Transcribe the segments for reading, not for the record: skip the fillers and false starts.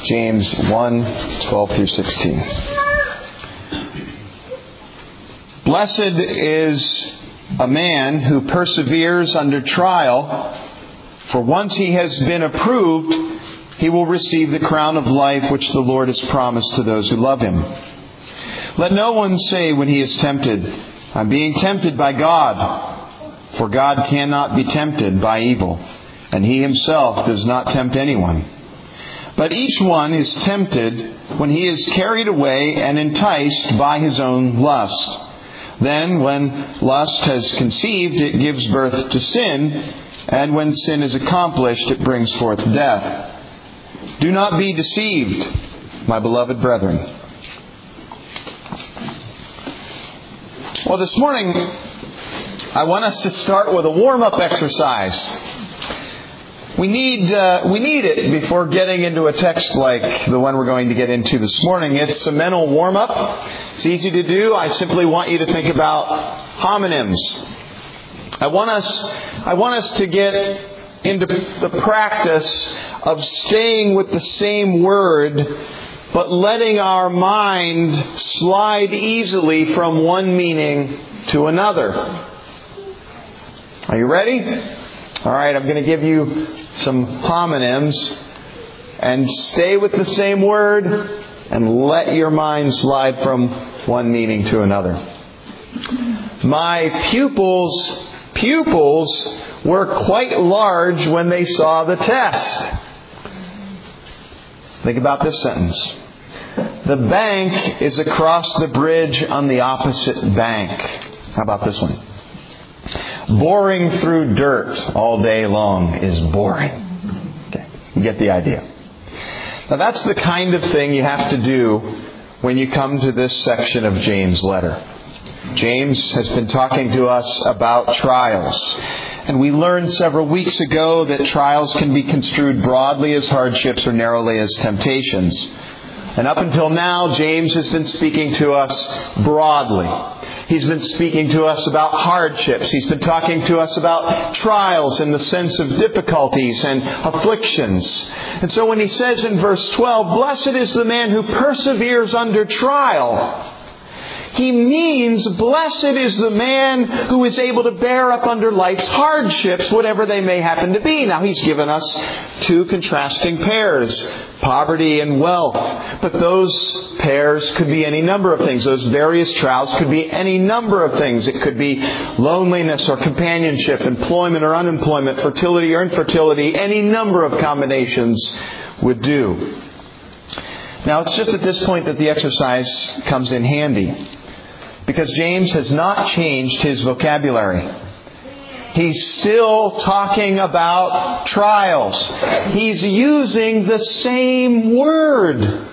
James 1:12 through 16. Blessed is a man who perseveres under trial, for once he has been approved, he will receive the crown of life which the Lord has promised to those who love Him. Let no one say when he is tempted, I'm being tempted by God. For God cannot be tempted by evil, and He Himself does not tempt anyone. But each one is tempted when he is carried away and enticed by his own lust. Then, when lust has conceived, it gives birth to sin, and when sin is accomplished, it brings forth death. Do not be deceived, my beloved brethren. Well, this morning, I want us to start with a warm-up exercise. We need it before getting into a text like the one we're going to get into this morning. It's a mental warm-up. It's easy to do. I simply want you to think about homonyms. I want us to get into the practice of staying with the same word, but letting our mind slide easily from one meaning to another. Are you ready? All right, I'm going to give you some homonyms, and stay with the same word and let your mind slide from one meaning to another. My pupils were quite large when they saw the test. Think about this sentence. The bank is across the bridge on the opposite bank. How about this one? Boring through dirt all day long is boring. Okay, you get the idea. Now that's the kind of thing you have to do when you come to this section of James' letter. James has been talking to us about trials. And we learned several weeks ago that trials can be construed broadly as hardships or narrowly as temptations. And up until now, James has been speaking to us broadly. He's been speaking to us about hardships. He's been talking to us about trials in the sense of difficulties and afflictions. And so when he says in verse 12, blessed is the man who perseveres under trial, he means blessed is the man who is able to bear up under life's hardships, whatever they may happen to be. Now, he's given us two contrasting pairs, poverty and wealth. But those pairs could be any number of things. Those various trials could be any number of things. It could be loneliness or companionship, employment or unemployment, fertility or infertility. Any number of combinations would do. Now, it's just at this point that the exercise comes in handy, because James has not changed his vocabulary. He's still talking about trials. He's using the same word,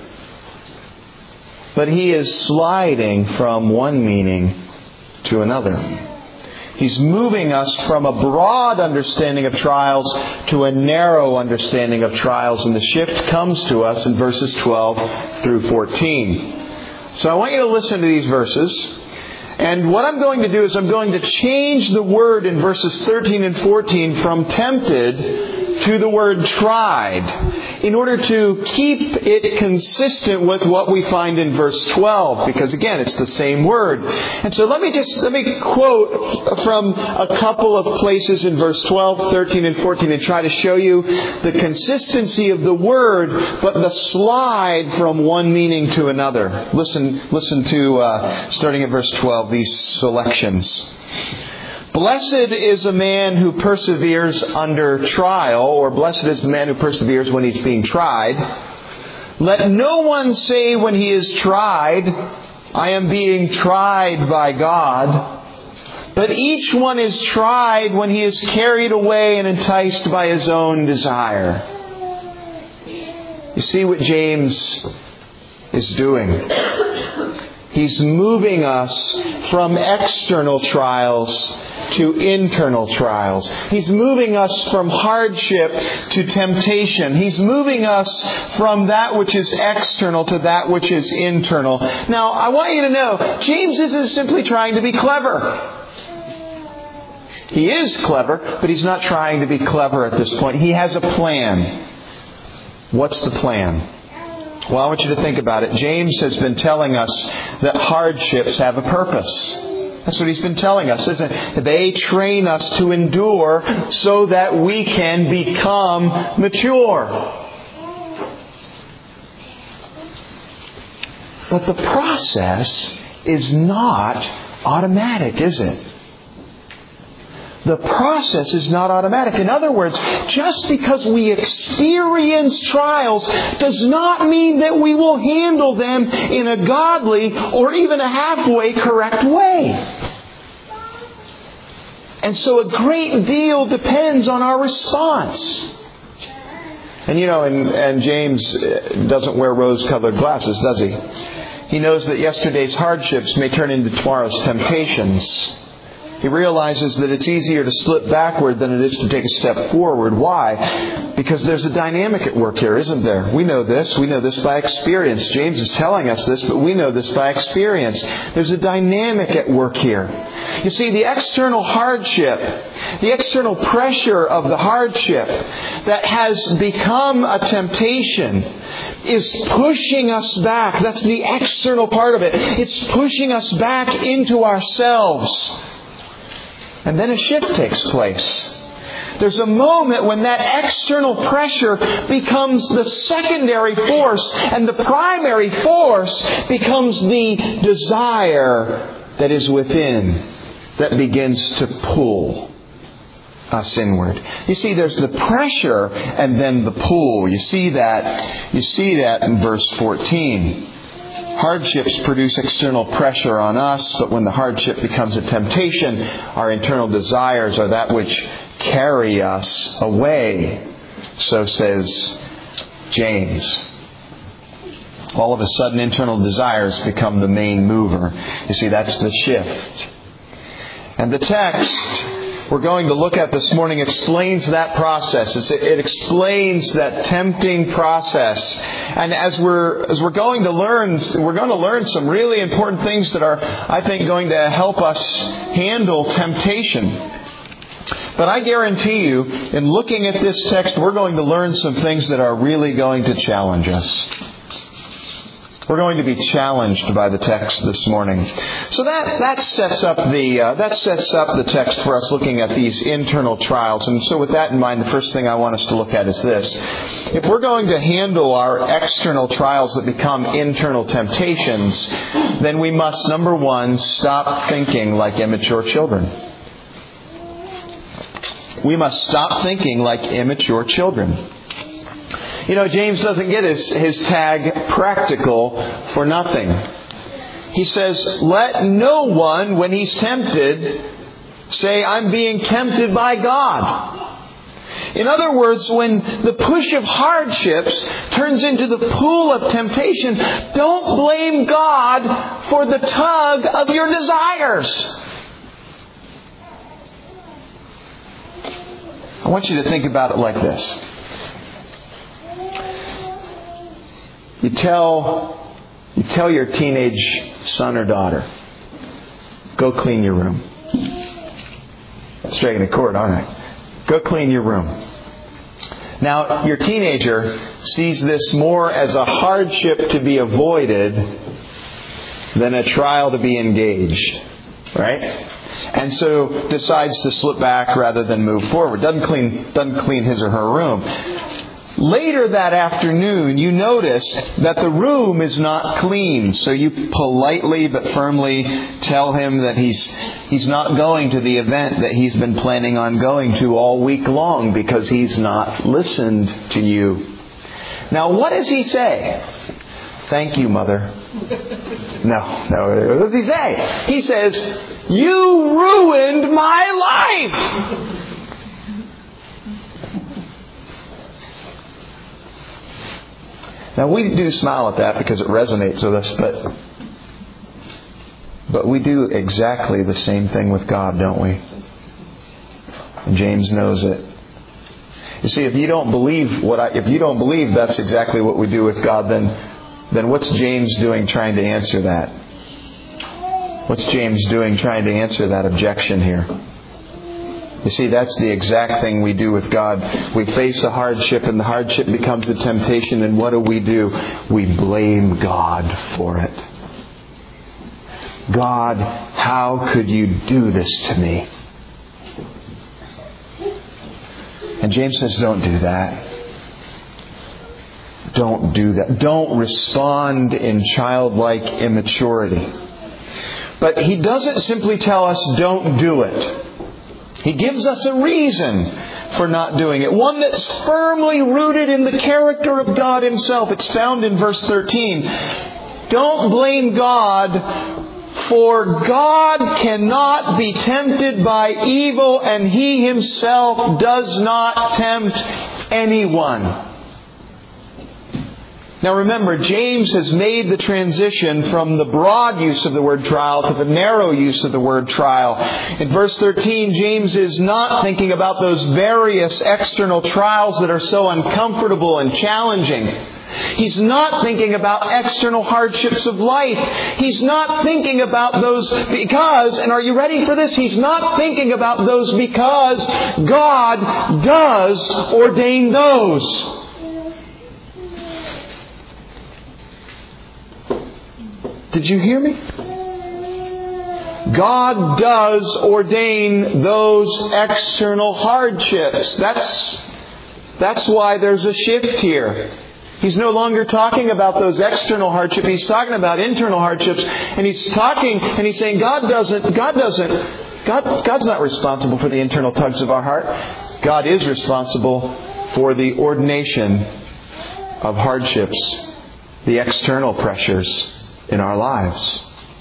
but he is sliding from one meaning to another. He's moving us from a broad understanding of trials to a narrow understanding of trials. And the shift comes to us in verses 12 through 14. So I want you to listen to these verses. And what I'm going to do is I'm going to change the word in verses 13 and 14 from tempted to the word tried, in order to keep it consistent with what we find in verse 12, because again, it's the same word. And so let me quote from a couple of places in verse 12, 13, and 14 and try to show you the consistency of the word, but the slide from one meaning to another. Listen to, starting at verse 12, these selections. Blessed is a man who perseveres under trial, or blessed is the man who perseveres when he's being tried. Let no one say when he is tried, I am being tried by God. But each one is tried when he is carried away and enticed by his own desire. You see what James is doing? He's moving us from external trials to internal trials. He's moving us from hardship to temptation. He's moving us from that which is external to that which is internal. Now, I want you to know, James isn't simply trying to be clever. He is clever, but he's not trying to be clever at this point. He has a plan. What's the plan? Well, I want you to think about it. James has been telling us that hardships have a purpose. That's what he's been telling us, isn't it? They train us to endure so that we can become mature. But the process is not automatic, is it? The process is not automatic. In other words, just because we experience trials does not mean that we will handle them in a godly or even a halfway correct way. And so a great deal depends on our response. And and James doesn't wear rose-colored glasses, does he? He knows that yesterday's hardships may turn into tomorrow's temptations. He realizes that it's easier to slip backward than it is to take a step forward. Why? Because there's a dynamic at work here, isn't there? We know this. We know this by experience. James is telling us this, but we know this by experience. There's a dynamic at work here. You see, the external hardship, the external pressure of the hardship that has become a temptation is pushing us back. That's the external part of it. It's pushing us back into ourselves. And then a shift takes place. There's a moment when that external pressure becomes the secondary force, and the primary force becomes the desire that is within that begins to pull us inward. You see, there's the pressure and then the pull. You see that in verse 14. Hardships produce external pressure on us, but when the hardship becomes a temptation, our internal desires are that which carry us away. So says James. All of a sudden, internal desires become the main mover. You see, that's the shift. And the text we're going to look at this morning explains that process. It explains that tempting process. And as we're going to learn some really important things that are, I think, going to help us handle temptation. But I guarantee you, in looking at this text, we're going to learn some things that are really going to challenge us. We're going to be challenged by the text this morning. So that sets up the text for us looking at these internal trials. And so with that in mind, the first thing I want us to look at is this. If we're going to handle our external trials that become internal temptations, then we must, number one, stop thinking like immature children. We must stop thinking like immature children. James doesn't get his tag practical for nothing. He says, let no one, when he's tempted, say, I'm being tempted by God. In other words, when the push of hardships turns into the pull of temptation, don't blame God for the tug of your desires. I want you to think about it like this. You tell your teenage son or daughter, go clean your room. Striking a chord, aren't I? Go clean your room. Now, your teenager sees this more as a hardship to be avoided than a trial to be engaged. Right? And so decides to slip back rather than move forward. Doesn't clean his or her room. Later that afternoon, you notice that the room is not clean. So you politely but firmly tell him that he's not going to the event that he's been planning on going to all week long because he's not listened to you. Now, what does he say? Thank you, Mother. No. What does he say? He says, you ruined my life! Now, we do smile at that because it resonates with us, but we do exactly the same thing with God, don't we? And James knows it. You see, if you don't believe that's exactly what we do with God, then what's James doing trying to answer that? What's James doing trying to answer that objection here? You see, that's the exact thing we do with God. We face a hardship, and the hardship becomes a temptation, and what do? We blame God for it. God, how could you do this to me? And James says, don't do that. Don't do that. Don't respond in childlike immaturity. But he doesn't simply tell us, don't do it. He gives us a reason for not doing it. One that's firmly rooted in the character of God Himself. It's found in verse 13. Don't blame God, for God cannot be tempted by evil, and He Himself does not tempt anyone. Now remember, James has made the transition from the broad use of the word trial to the narrow use of the word trial. In verse 13, James is not thinking about those various external trials that are so uncomfortable and challenging. He's not thinking about external hardships of life. He's not thinking about those because, and are you ready for this? He's not thinking about those because God does ordain those. Did you hear me? God does ordain those external hardships. That's why there's a shift here. He's no longer talking about those external hardships. He's talking about internal hardships. And he's saying God's not responsible for the internal tugs of our heart. God is responsible for the ordination of hardships, the external pressures in our lives.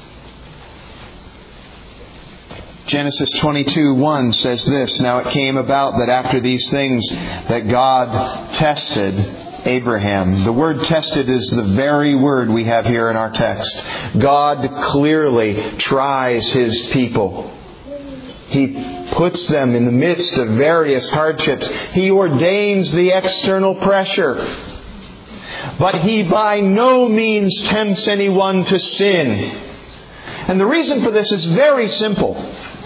Genesis 22:1 says this, "Now it came about that after these things that God tested Abraham." The word tested is the very word we have here in our text. God clearly tries His people. He puts them in the midst of various hardships. He ordains the external pressure. But He by no means tempts anyone to sin. And the reason for this is very simple.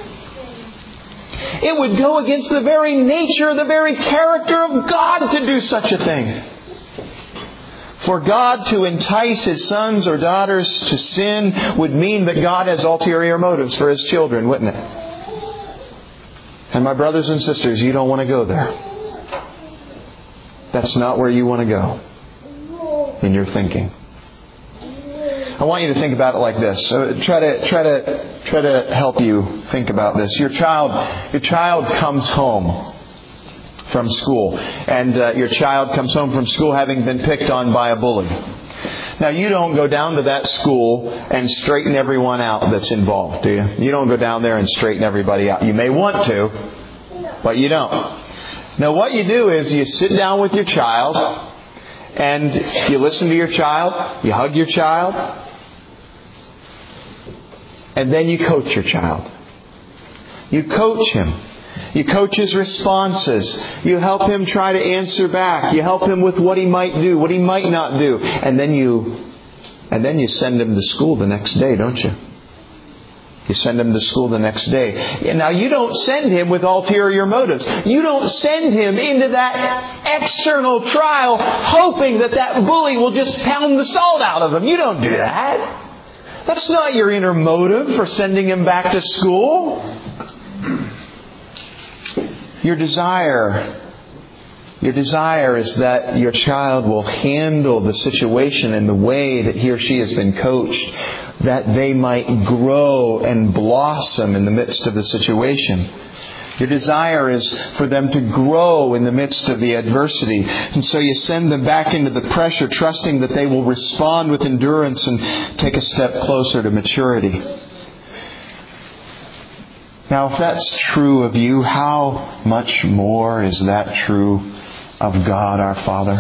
It would go against the very nature, the very character of God to do such a thing. For God to entice His sons or daughters to sin would mean that God has ulterior motives for His children, wouldn't it? And my brothers and sisters, you don't want to go there. That's not where you want to go in your thinking. I want you to think about it like this. So try to help you think about this. Your child comes home from school, and your child comes home from school having been picked on by a bully. Now, you don't go down to that school and straighten everyone out that's involved, do you? You don't go down there and straighten everybody out. You may want to, but you don't. Now, what you do is you sit down with your child, and you listen to your child, you hug your child, and then you coach your child. You coach him. You coach his responses. You help him try to answer back. You help him with what he might do, what he might not do. And then you send him to school the next day, don't you? You send him to school the next day. Now, you don't send him with ulterior motives. You don't send him into that external trial hoping that bully will just pound the salt out of him. You don't do that. That's not your inner motive for sending him back to school. Your desire is that your child will handle the situation in the way that he or she has been coached, that they might grow and blossom in the midst of the situation. Your desire is for them to grow in the midst of the adversity. And so you send them back into the pressure, trusting that they will respond with endurance and take a step closer to maturity. Now, if that's true of you, how much more is that true of God our Father?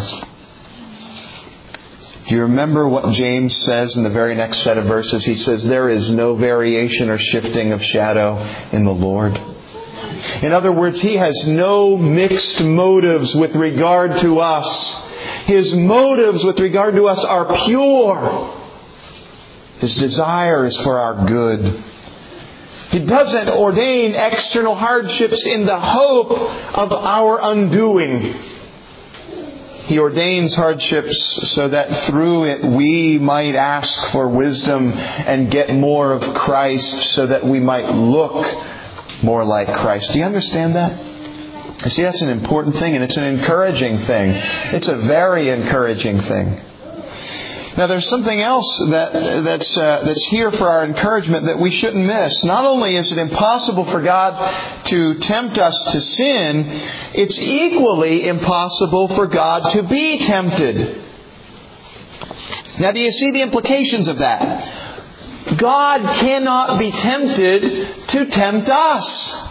Do you remember what James says in the very next set of verses? He says, "There is no variation or shifting of shadow in the Lord." In other words, He has no mixed motives with regard to us. His motives with regard to us are pure. His desire is for our good. He doesn't ordain external hardships in the hope of our undoing. He ordains hardships so that through it we might ask for wisdom and get more of Christ so that we might look more like Christ. Do you understand that? You see, that's an important thing, and it's an encouraging thing. It's a very encouraging thing. Now, there's something else that's here for our encouragement that we shouldn't miss. Not only is it impossible for God to tempt us to sin, it's equally impossible for God to be tempted. Now, do you see the implications of that? God cannot be tempted to tempt us.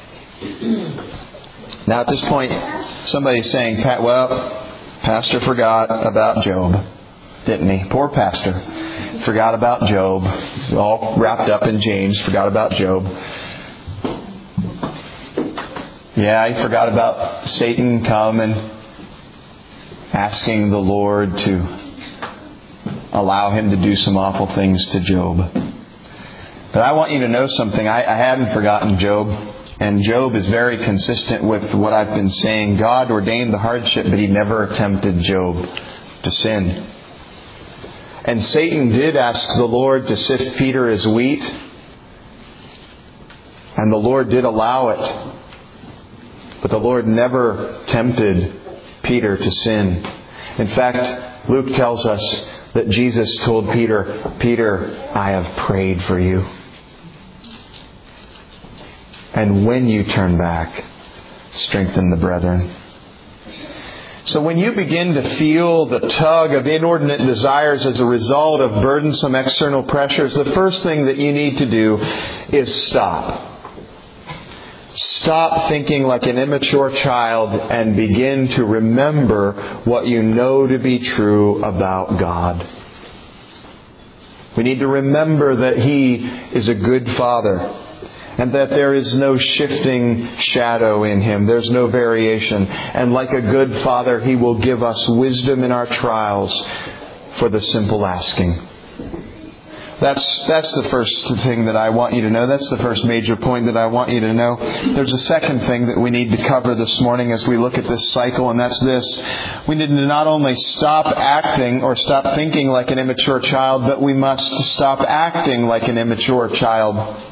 Now, at this point, somebody's saying, Pastor forgot about Job. Didn't he? Poor pastor. Forgot about Job. All wrapped up in James. Forgot about Job. Yeah, he forgot about Satan come and asking the Lord to allow him to do some awful things to Job. But I want you to know something. I hadn't forgotten Job. And Job is very consistent with what I've been saying. God ordained the hardship, but He never tempted Job to sin. And Satan did ask the Lord to sift Peter as wheat. And the Lord did allow it. But the Lord never tempted Peter to sin. In fact, Luke tells us that Jesus told Peter, Peter, I have prayed for you. And when you turn back, strengthen the brethren. So when you begin to feel the tug of inordinate desires as a result of burdensome external pressures, the first thing that you need to do is stop. Stop thinking like an immature child and begin to remember what you know to be true about God. We need to remember that He is a good Father. And that there is no shifting shadow in Him. There's no variation. And like a good Father, He will give us wisdom in our trials for the simple asking. That's the first thing that I want you to know. That's the first major point that I want you to know. There's a second thing that we need to cover this morning as we look at this cycle, and that's this. We need to not only stop acting or stop thinking like an immature child, but we must stop acting like an immature child.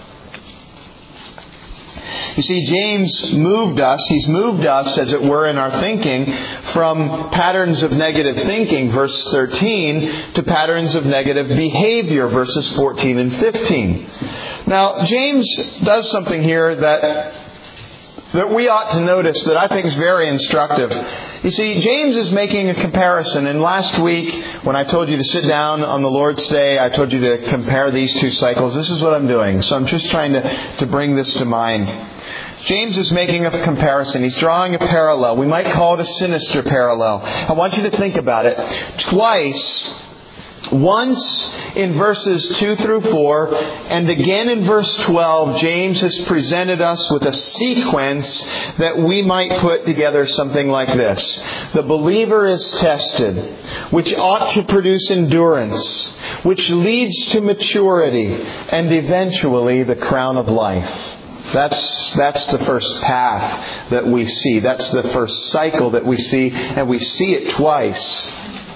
You see, James moved us, he's moved us, as it were, in our thinking from patterns of negative thinking, verse 13, to patterns of negative behavior, verses 14 and 15. Now, James does something here that we ought to notice that I think is very instructive. You see, James is making a comparison. And last week, when I told you to sit down on the Lord's Day, I told you to compare these two cycles. This is what I'm doing. So I'm just trying to bring this to mind. James is making a comparison. He's drawing a parallel. We might call it a sinister parallel. I want you to think about it. Twice, once in verses 2 through 4, and again in verse 12, James has presented us with a sequence that we might put together something like this. The believer is tested, which ought to produce endurance, which leads to maturity, and eventually the crown of life. That's the first path that we see. That's the first cycle that we see, and we see it twice.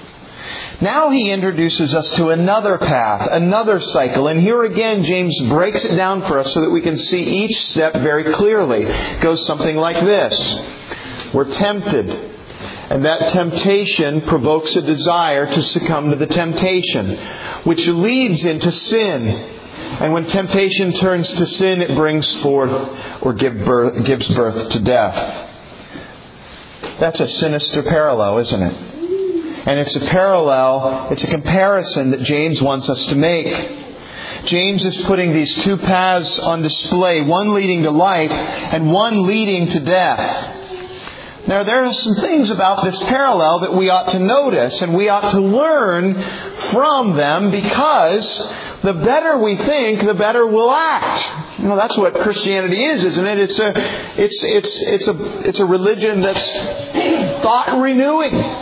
Now he introduces us to another path, another cycle. And here again, James breaks it down for us so that we can see each step very clearly. It goes something like this. We're tempted. And that temptation provokes a desire to succumb to the temptation, which leads into sin. And when temptation turns to sin, it brings forth or gives birth to death. That's a sinister parallel, isn't it? And it's a parallel, it's a comparison that James wants us to make. James is putting these two paths on display, one leading to life and one leading to death. Now, there are some things about this parallel that we ought to notice and we ought to learn from them, because the better we think, the better we'll act. You know, that's what Christianity is, isn't it? It's a religion that's thought renewing.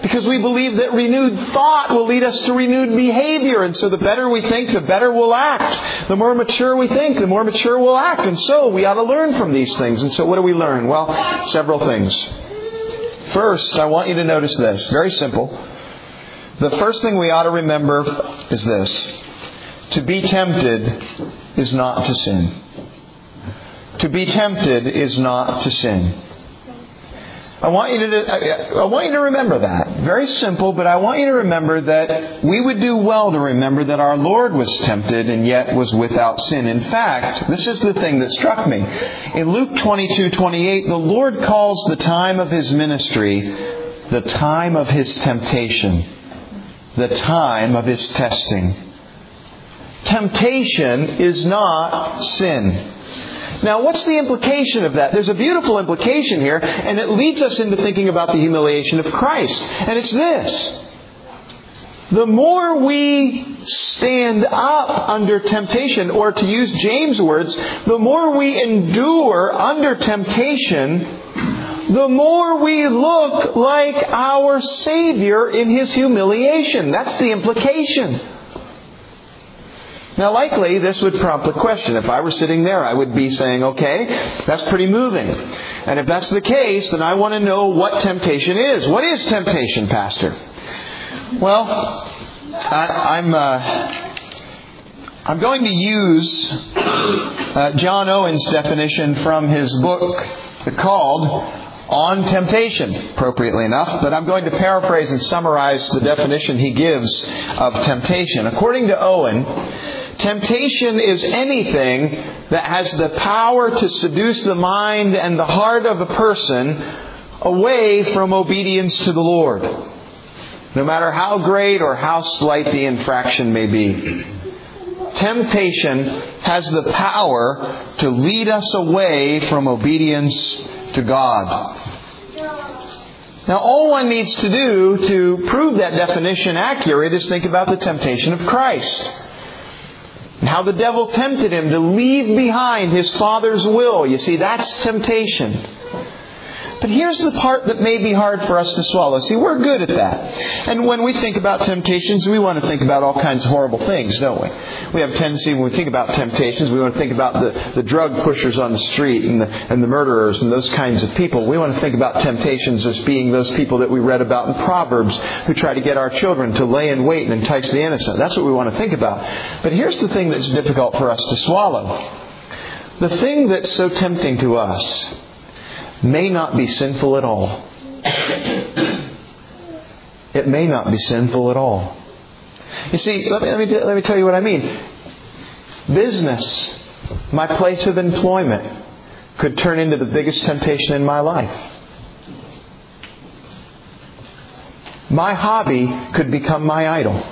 Because we believe that renewed thought will lead us to renewed behavior. And so the better we think, the better we'll act. The more mature we think, the more mature we'll act. And so we ought to learn from these things. And so what do we learn? Well, several things. First, I want you to notice this. Very simple. The first thing we ought to remember is this. To be tempted is not to sin. To be tempted is not to sin. I want you to remember that. Very simple, but I want you to remember that we would do well to remember that our Lord was tempted and yet was without sin. In fact, this is the thing that struck me. In Luke 22:28, the Lord calls the time of His ministry the time of His temptation, the time of His testing. Temptation is not sin. Now, what's the implication of that? There's a beautiful implication here, and it leads us into thinking about the humiliation of Christ. And it's this. The more we stand up under temptation, or to use James' words, the more we endure under temptation, the more we look like our Savior in His humiliation. That's the implication. Now, likely, this would prompt a question. If I were sitting there, I would be saying, okay, that's pretty moving. And if that's the case, then I want to know what temptation is. What is temptation, Pastor? Well, I'm going to use John Owen's definition from his book called On Temptation, appropriately enough, but I'm going to paraphrase and summarize the definition he gives of temptation. According to Owen, temptation is anything that has the power to seduce the mind and the heart of a person away from obedience to the Lord, no matter how great or how slight the infraction may be. Temptation has the power to lead us away from obedience to God. Now, all one needs to do to prove that definition accurate is think about the temptation of Christ. And how the devil tempted Him to leave behind His Father's will. You see, that's temptation. But here's the part that may be hard for us to swallow. See, we're good at that. And when we think about temptations, we want to think about all kinds of horrible things, don't we? We have a tendency, when we think about temptations, we want to think about the drug pushers on the street and the murderers and those kinds of people. We want to think about temptations as being those people that we read about in Proverbs who try to get our children to lay in wait and entice the innocent. That's what we want to think about. But here's the thing that's difficult for us to swallow. The thing that's so tempting to us may not be sinful at all. It may not be sinful at all. You see, let me tell you what I mean. Business, my place of employment, could turn into the biggest temptation in my life. My hobby could become my idol.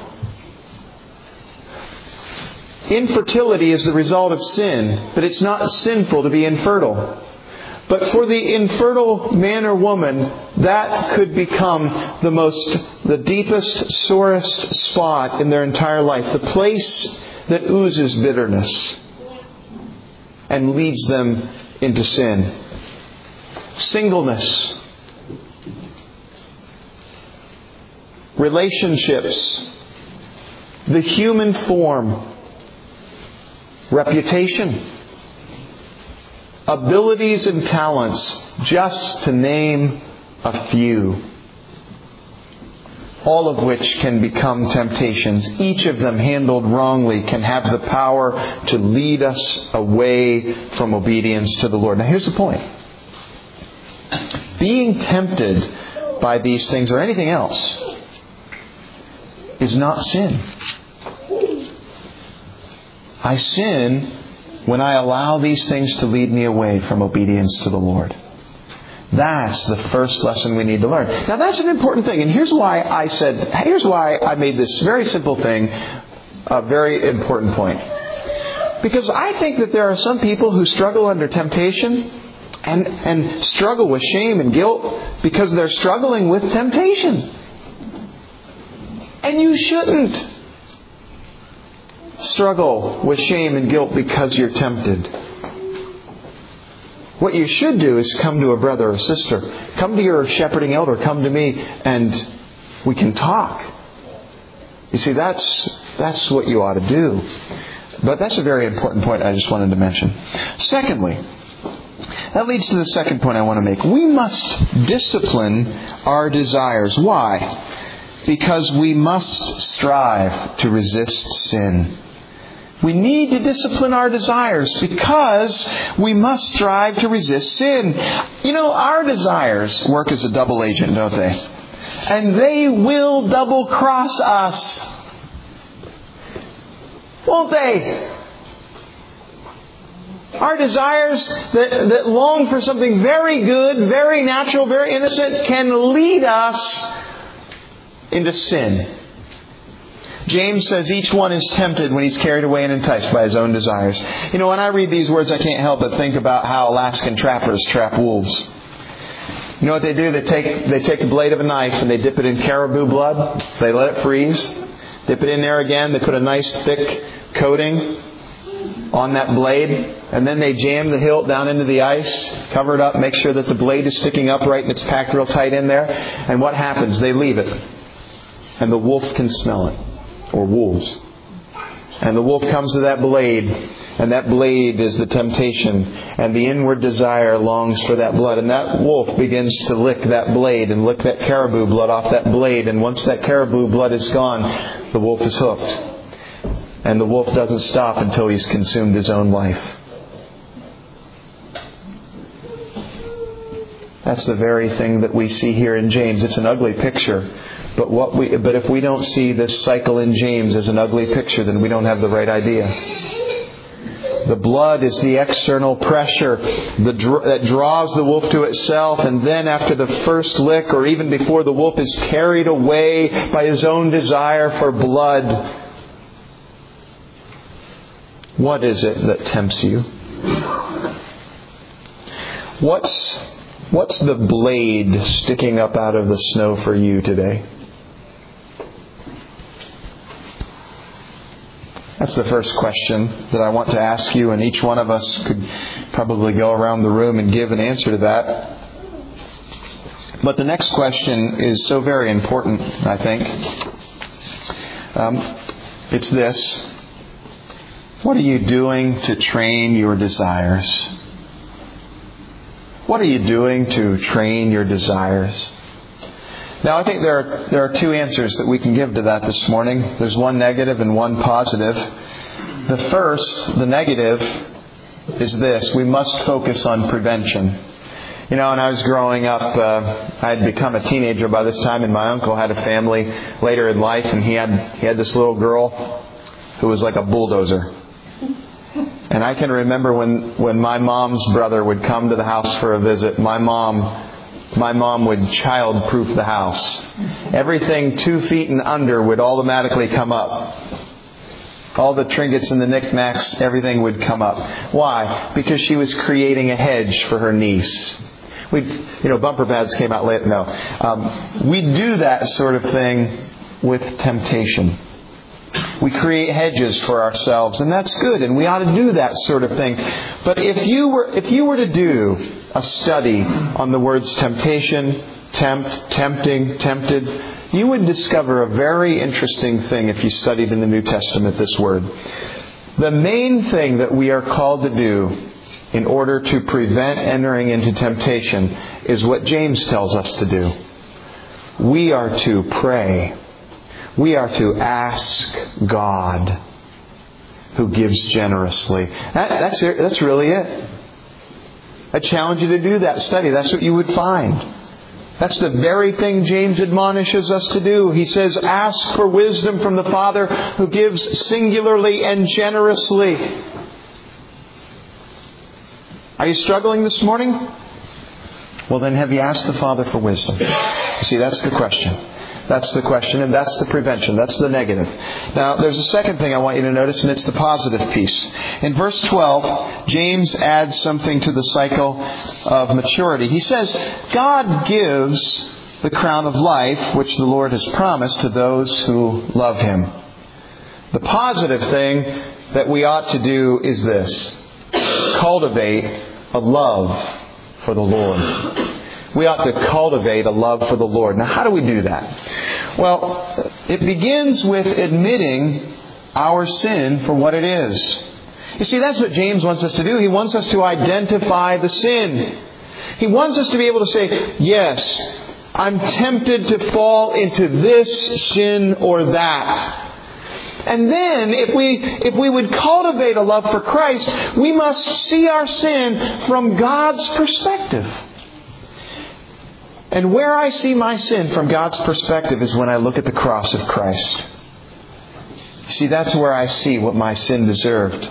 Infertility is the result of sin, but it's not sinful to be infertile. But for the infertile man or woman, that could become the deepest, sorest spot in their entire life. The place that oozes bitterness and leads them into sin. Singleness. Relationships. The human form. Reputation. Abilities and talents, just to name a few. All of which can become temptations. Each of them, handled wrongly, can have the power to lead us away from obedience to the Lord. Now here's the point. Being tempted by these things or anything else is not sin. I sin when I allow these things to lead me away from obedience to the Lord. That's the first lesson we need to learn. Now that's an important thing. And here's why I made this very simple thing a very important point. Because I think that there are some people who struggle under temptation and struggle with shame and guilt because they're struggling with temptation. And you shouldn't struggle with shame and guilt because you're tempted. What you should do is come to a brother or sister. Come to your shepherding elder. Come to me and We can talk. You see, that's what you ought to do. But that's a very important point I just wanted to mention. Secondly, that leads to the second point I want to make. We must discipline our desires. Why? Because we must strive to resist sin. We need to discipline our desires because we must strive to resist sin. You know, our desires work as a double agent, don't they? And they will double cross us. Won't they? Our desires that long for something very good, very natural, very innocent can lead us into sin. James says each one is tempted when he's carried away and enticed by his own desires. You know, when I read these words, I can't help but think about how Alaskan trappers trap wolves. You know what they do? They take the blade of a knife and they dip it in caribou blood. They let it freeze. Dip it in there again. They put a nice thick coating on that blade. And then they jam the hilt down into the ice, cover it up, make sure that the blade is sticking upright and it's packed real tight in there. And what happens? They leave it. And the wolf can smell it. Or wolves. And the wolf comes to that blade, and that blade is the temptation, and the inward desire longs for that blood, and that wolf begins to lick that blade and lick that caribou blood off that blade, and once that caribou blood is gone, the wolf is hooked. And the wolf doesn't stop until he's consumed his own life. That's the very thing that we see here in James. It's an ugly picture. But if we don't see this cycle in James as an ugly picture, then we don't have the right idea. The blood is the external pressure that draws the wolf to itself, and then after the first lick, or even before the wolf is carried away by his own desire for blood, what is it that tempts you? What's the blade sticking up out of the snow for you today? That's the first question that I want to ask you, and each one of us could probably go around the room and give an answer to that. But the next question is so very important, I think. It's this. What are you doing to train your desires? What are you doing to train your desires? Now, I think there are two answers that we can give to that this morning. There's one negative and one positive. The first, the negative, is this. We must focus on prevention. You know, when I was growing up, I had become a teenager by this time, and my uncle had a family later in life, and he had this little girl who was like a bulldozer. And I can remember when my mom's brother would come to the house for a visit, my mom would child-proof the house. Everything 2 feet and under would automatically come up. All the trinkets and the knickknacks, everything would come up. Why? Because she was creating a hedge for her niece. Bumper pads came out late. No. We do that sort of thing with temptation. We create hedges for ourselves, and that's good, and we ought to do that sort of thing. But if you were to do a study on the words temptation, tempt, tempting, tempted, you would discover a very interesting thing if you studied in the New Testament this word. The main thing that we are called to do in order to prevent entering into temptation is what James tells us to do. We are to pray. We are to ask God, who gives generously. That's really it. I challenge you to do that study. That's what you would find. That's the very thing James admonishes us to do. He says, ask for wisdom from the Father who gives singularly and generously. Are you struggling this morning? Well, then have you asked the Father for wisdom? See, that's the question. That's the question, and that's the prevention. That's the negative. Now, there's a second thing I want you to notice, and it's the positive piece. In verse 12, James adds something to the cycle of maturity. He says, God gives the crown of life, which the Lord has promised to those who love Him. The positive thing that we ought to do is this. Cultivate a love for the Lord. We ought to cultivate a love for the Lord. Now, how do we do that? Well, it begins with admitting our sin for what it is. You see, that's what James wants us to do. He wants us to identify the sin. He wants us to be able to say, yes, I'm tempted to fall into this sin or that. And then, if we would cultivate a love for Christ, we must see our sin from God's perspective. And where I see my sin from God's perspective is when I look at the cross of Christ. See, that's where I see what my sin deserved.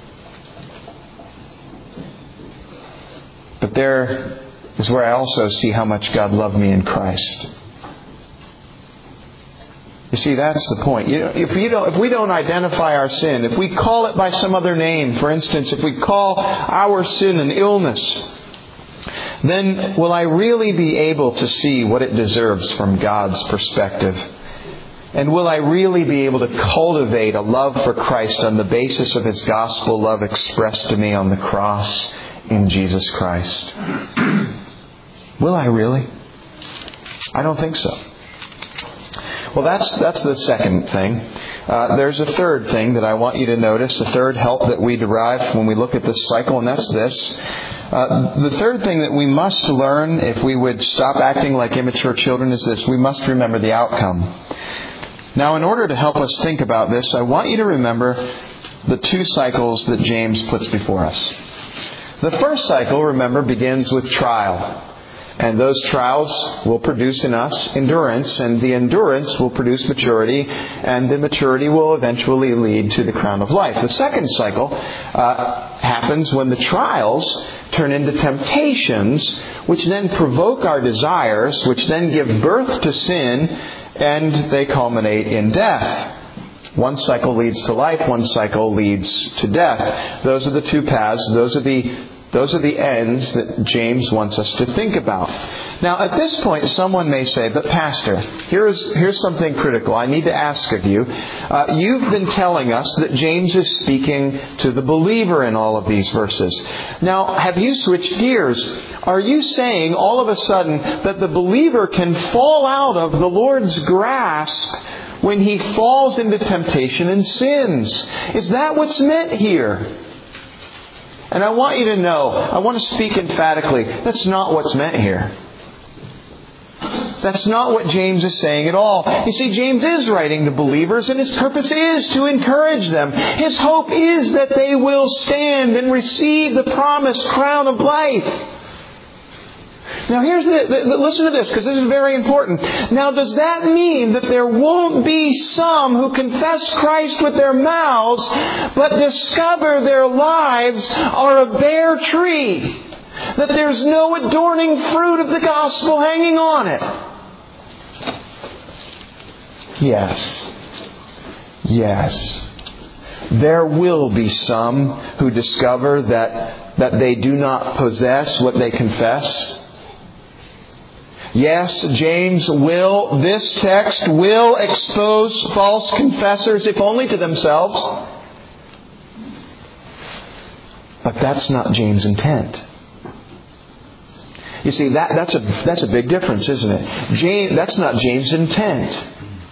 But there is where I also see how much God loved me in Christ. You see, that's the point. If we don't identify our sin, if we call it by some other name, for instance, if we call our sin an illness, then will I really be able to see what it deserves from God's perspective? And will I really be able to cultivate a love for Christ on the basis of His gospel love expressed to me on the cross in Jesus Christ? Will I really? I don't think so. Well, that's the second thing. There's a third thing that I want you to notice, the third help that we derive when we look at this cycle, and that's this. The third thing that we must learn if we would stop acting like immature children is this. We must remember the outcome. Now, in order to help us think about this, I want you to remember the two cycles that James puts before us. The first cycle, remember, begins with trial. And those trials will produce in us endurance, and the endurance will produce maturity, and the maturity will eventually lead to the crown of life. The second cycle happens when the trials turn into temptations, which then provoke our desires, which then give birth to sin, and they culminate in death. One cycle leads to life, one cycle leads to death. Those are the two paths. Those are the ends that James wants us to think about. Now, at this point, someone may say, but Pastor, here's something critical I need to ask of you. You've been telling us that James is speaking to the believer in all of these verses. Now, have you switched gears? Are you saying all of a sudden that the believer can fall out of the Lord's grasp when he falls into temptation and sins? Is that what's meant here? And I want you to know, I want to speak emphatically, that's not what's meant here. That's not what James is saying at all. You see, James is writing to believers, and his purpose is to encourage them. His hope is that they will stand and receive the promised crown of life. Now listen to this, because this is very important. Now, does that mean that there won't be some who confess Christ with their mouths, but discover their lives are a bare tree? That there's no adorning fruit of the gospel hanging on it? Yes. There will be some who discover that they do not possess what they confess. Yes, this text will expose false confessors, if only to themselves. But that's not James' intent. You see, that's a big difference, isn't it? That's not James' intent.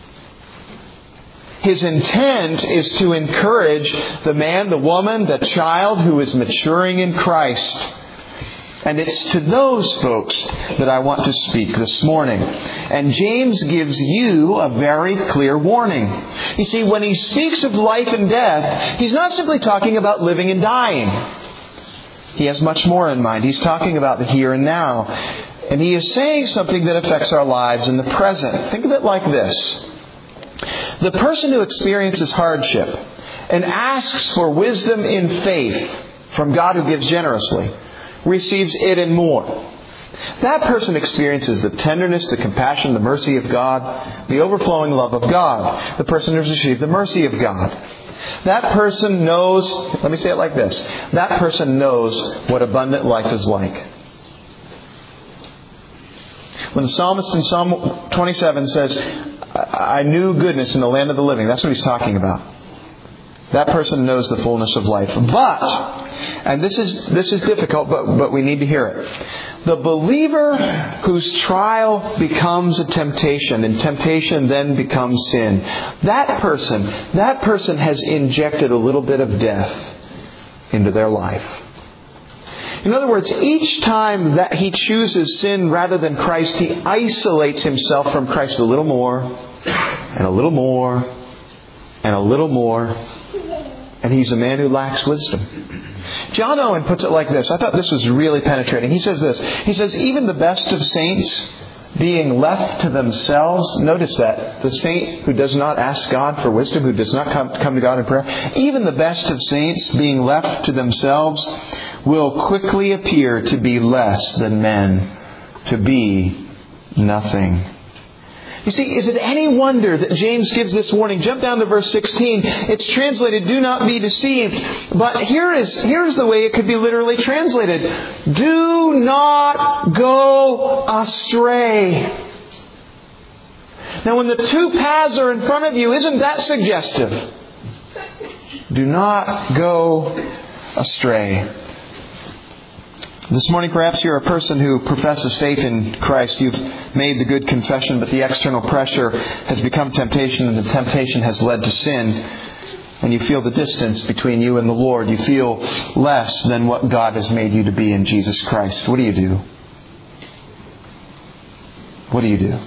His intent is to encourage the man, the woman, the child who is maturing in Christ. And it's to those folks that I want to speak this morning. And James gives you a very clear warning. You see, when he speaks of life and death, he's not simply talking about living and dying. He has much more in mind. He's talking about the here and now. And he is saying something that affects our lives in the present. Think of it like this. The person who experiences hardship and asks for wisdom in faith from God who gives generously receives it and more. That person experiences the tenderness, the compassion, the mercy of God, the overflowing love of God. The person who has received the mercy of God. That person knows, let me say it like this, that person knows what abundant life is like. When the psalmist in Psalm 27 says, I knew goodness in the land of the living, that's what he's talking about. That person knows the fullness of life. But, and this is difficult, but we need to hear it. The believer whose trial becomes a temptation, and temptation then becomes sin, that person has injected a little bit of death into their life. In other words, each time that he chooses sin rather than Christ, he isolates himself from Christ a little more, and a little more, and a little more. And he's a man who lacks wisdom. John Owen puts it like this. I thought this was really penetrating. He says this. He says, even the best of saints being left to themselves. Notice that. The saint who does not ask God for wisdom, who does not come to God in prayer. Even the best of saints being left to themselves will quickly appear to be less than men, to be nothing. You see, is it any wonder that James gives this warning? Jump down to verse 16. It's translated, do not be deceived. But here's the way it could be literally translated. Do not go astray. Now when the two paths are in front of you, isn't that suggestive? Do not go astray. This morning, perhaps you're a person who professes faith in Christ. You've made the good confession, but the external pressure has become temptation, and the temptation has led to sin. And you feel the distance between you and the Lord. You feel less than what God has made you to be in Jesus Christ. What do you do? What do you do?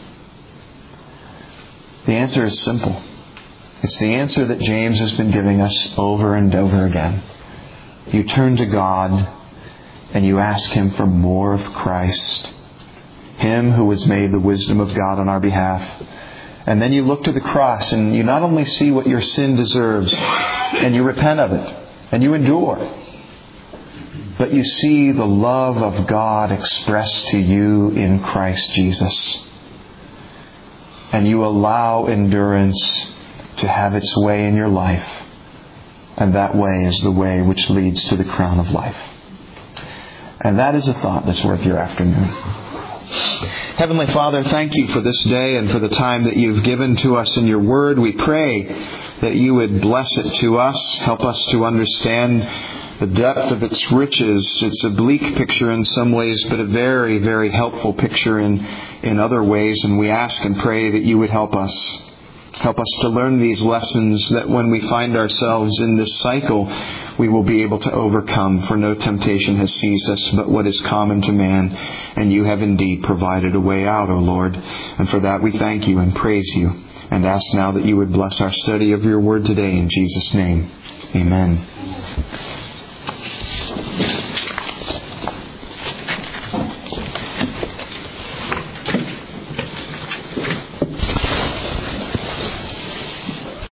The answer is simple. It's the answer that James has been giving us over and over again. You turn to God and you ask Him for more of Christ. Him who was made the wisdom of God on our behalf. And then you look to the cross and you not only see what your sin deserves and you repent of it and you endure, but you see the love of God expressed to you in Christ Jesus. And you allow endurance to have its way in your life. And that way is the way which leads to the crown of life. And that is a thought that's worth your afternoon. Heavenly Father, thank you for this day and for the time that you've given to us in your word. We pray that you would bless it to us. Help us to understand the depth of its riches. It's a bleak picture in some ways, but a very, very helpful picture in other ways. And we ask and pray that you would help us. Help us to learn these lessons, that when we find ourselves in this cycle, we will be able to overcome. For no temptation has seized us but what is common to man. And you have indeed provided a way out, O Lord. And for that we thank you and praise you. And ask now that you would bless our study of your word today in Jesus' name. Amen.